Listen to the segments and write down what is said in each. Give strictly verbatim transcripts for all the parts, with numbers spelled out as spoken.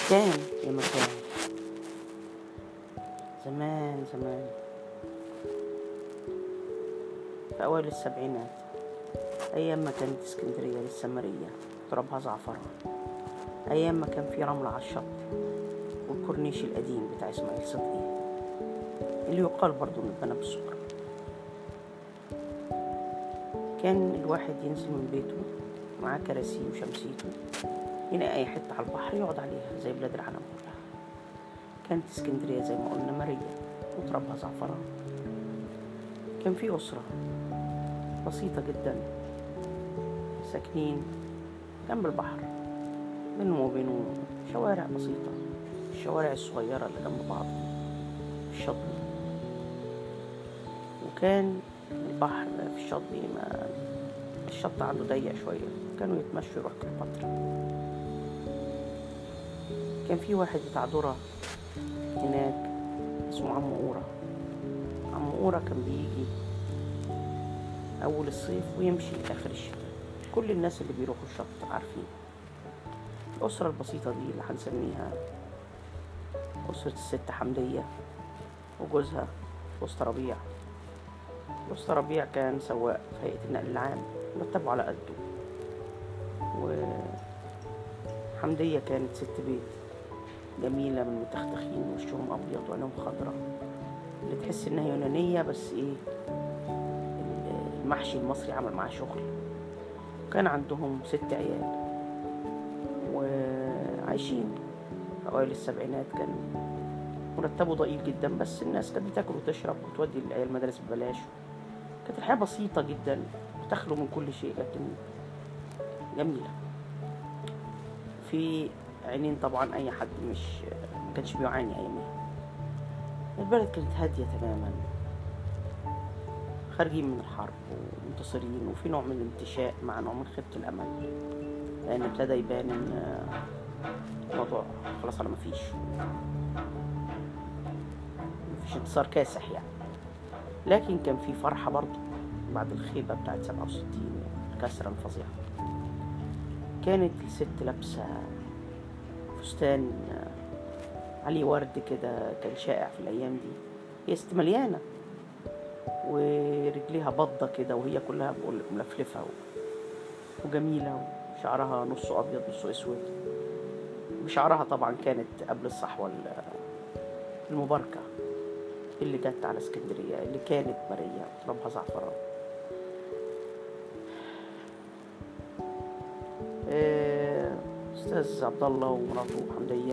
كان يا مكان زمان زمان في أوائل السبعينات، أيام ما كانت اسكندرية لسه مارية ترابها زعفران، أيام ما كان في رملة على الشط والكورنيش القديم بتاع إسماعيل صدقي اللي يقال برضو إنه اتبنى بالسكر. كان الواحد ينزل من بيته معاه كراسيه وشمسيته، يلاقي أي حتة على البحر يقعد عليها زي بلاد العالم كلها. كانت اسكندرية زي ما قلنا مارية وترابها زعفران. كان في أسرة بسيطة جدا ساكنين جنب البحر، بينهم وبينه شوارع بسيطة، الشوارع الصغيرة اللي جنب بعض الشط. وكان البحر في الشط ما الشط عنده ضيق شوية، كانوا يتمشوا يروحوا كليوباترا. كان في واحد بتاع ذرة هناك اسمه عم قورة. عم قورة كان بيجي أول الصيف ويمشي آخر الشتاء. كل الناس اللي بيروحوا الشط عارفين. الأسرة البسيطة دي اللي هنسميها أسرة الست حمدية وجوزها وسط ربيع. وسط ربيع كان سواق في هيئة النقل العام، مرتبه على قده. وحمدية كانت ست بيت جميلة من متختخين، وشهم أبيض وعينهم خضرة، اللي تحس إنها يونانية، بس إيه المحشي المصري عمل معاه شغل. وكان عندهم ست عيال وعايشين في أوائل السبعينات. كان مرتبه ضئيل جدا، بس الناس كانت بتاكل وتشرب وتودي العيال المدارس ببلاش. كانت الحياة بسيطة جدا وتخلو من كل شيء، لكن جميلة في عينين طبعا أي حد مش مكانش بيعاني أيامها. البلد كانت هادية تماما، خارجين من الحرب ومنتصرين، وفي نوع من الانتشاء مع نوع من خيبة الأمل، لأن ابتدى يبان إن الموضوع خلاص على مفيش مفيش انتصار كاسح يعني. لكن كان في فرحة برضه بعد الخيبة بتاعت سبعة وستين الكسرة الفظيعة. كانت الست لابسة فستان عليه ورد كده، كان شائع في الأيام دي. هي ست مليانة ورجليها بضة كده، وهي كلها ملفلفة وجميلة، وشعرها نصه أبيض نصه أسود. بشعرها طبعا كانت قبل الصحوة المباركة اللي جت على اسكندرية، اللي كانت مارية وترابها زعفران. أستاذ عبد الله ومراته حمدية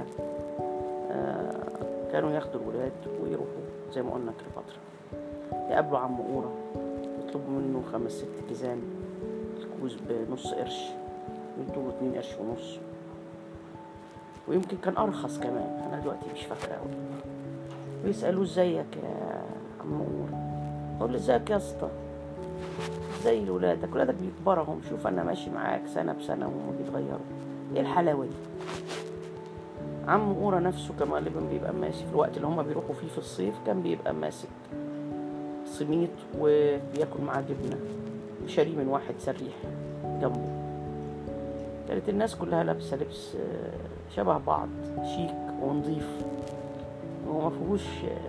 كانوا ياخدوا الولاد ويروحوا زي ما قلنا كليوباترا، يقابلوا عم قورة يطلبوا منه خمس ست كيزان الكوز بنص قرش، يدوله اتنين قرش ونص، ويمكن كان أرخص كمان، أنا دلوقتي مش فاكرة أوي. ويسألوه ازيك يا عم قورة، يقول له ازيك يا اسطى، ازاي ولادك؟ ولادك بيكبرهم، شوف أنا ماشي معاك سنة بسنة وهم بيتغيروا، ايه الحلاوة دي؟ عم قورة نفسه كان غالبا بيبقى ماسك في الوقت اللي هما بيروحوا فيه في الصيف، كان بيبقى ماسك سميط وبياكل معاه جبنة وشاريه من واحد سريح جنبه. كانت الناس كلها لابسة لبس شبه بعض، شيك ونظيف، وما فيهوش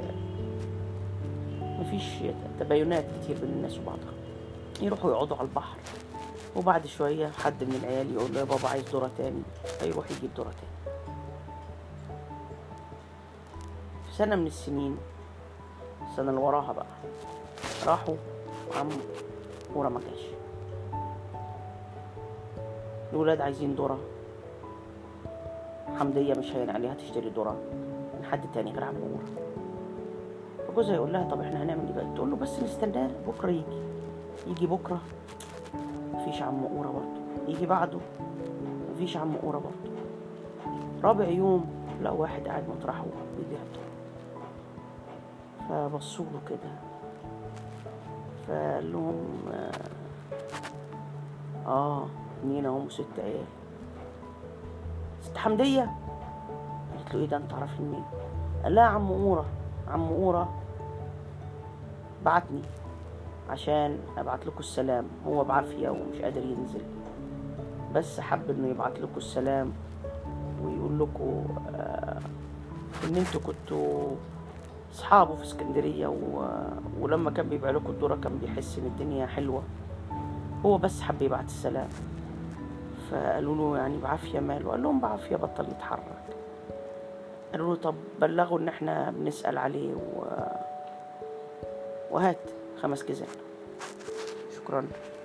مفيش تباينات كتير بين الناس وبعضها. يروحوا يقعدوا على البحر، وبعد شوية حد من العيال يقول له يا بابا عايز ذرة تاني، فيروح يجيب ذرة تاني. في سنة من السنين، السنة اللي وراها بقى، راحوا وعم قورة ما جاش. الولاد عايزين ذرة، حمدية مش هين عليها تشتري ذرة من حد تاني غير عم قورة. فجوزها يقول لها طب احنا هنعمل ايه بقى؟ تقول له بس نستناه بكرة يجي. يجي بكرة مفيش عم قورة برضه، يجي بعده مفيش عم قورة برضه. رابع يوم لقوا واحد قاعد مطرحه بيبيع الذرة، فبصوا له كده فقال لهم اه مين هم؟ ست عيال. ست حمدية؟ قالت له ايه ده انت عارفين مين؟ قال لها عم قورة. عم قورة بعتني عشان ابعت لكم السلام، هو بعافية ومش قادر ينزل، بس حب انه يبعت لكم السلام ويقول لكم آه ان انتوا كنتوا اصحابه في اسكندرية، و... ولما كان بيبيع لكم الذرة كان بيحس ان الدنيا حلوة، هو بس حب يبعت السلام. فقالوا له يعني بعافية ماله؟ قال لهم بعافية بطل يتحرك. قالوا له طب بلغوا ان احنا بنسأل عليه و... وهات خمس جزام. شكرا.